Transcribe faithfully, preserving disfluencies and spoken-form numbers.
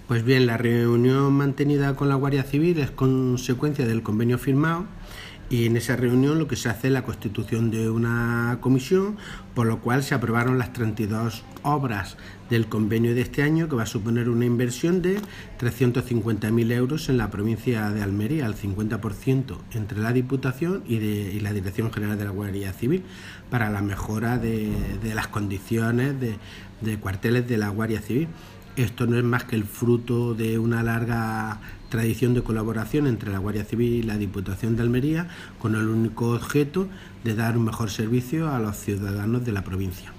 Pues bien, la reunión mantenida con la Guardia Civil es consecuencia del convenio firmado, y en esa reunión lo que se hace es la constitución de una comisión, por lo cual se aprobaron las treinta y dos obras del convenio de este año, que va a suponer una inversión de trescientos cincuenta mil euros en la provincia de Almería, al cincuenta por ciento entre la Diputación y, de, y la Dirección General de la Guardia Civil, para la mejora de, de las condiciones de, de cuarteles de la Guardia Civil. Esto no es más que el fruto de una larga tradición de colaboración entre la Guardia Civil y la Diputación de Almería, con el único objeto de dar un mejor servicio a los ciudadanos de la provincia.